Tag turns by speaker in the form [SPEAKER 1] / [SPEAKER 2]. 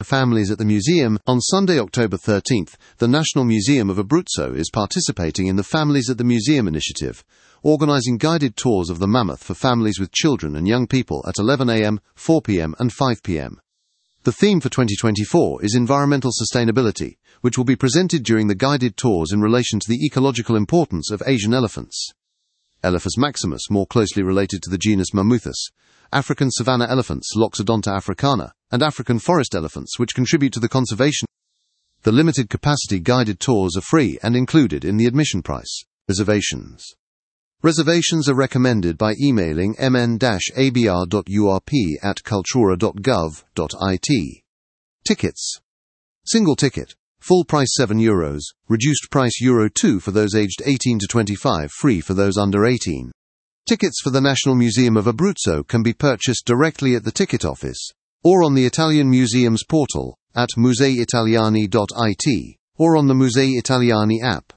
[SPEAKER 1] families at the museum. On Sunday, October 13th, the National Museum of Abruzzo is participating in the Families at the Museum initiative, organising guided tours of the mammoth for families with children and young people at 11 a.m., 4 p.m. and 5 p.m. The theme for 2024 is environmental sustainability, which will be presented during the guided tours in relation to the ecological importance of Asian elephants. Elephas maximus, more closely related to the genus Mammuthus, African savanna elephants Loxodonta africana, and African forest elephants, which contribute to the conservation. The limited capacity guided tours are free and included in the admission price. Reservations are recommended by emailing mn-abr.urp@cultura.gov.it. Tickets. Single ticket. Full price €7. Reduced price €2 for those aged 18 to 25, free for those under 18. Tickets for the National Museum of Abruzzo can be purchased directly at the ticket office, or on the Italian Museums portal, at museiitaliani.it, or on the Musei Italiani app.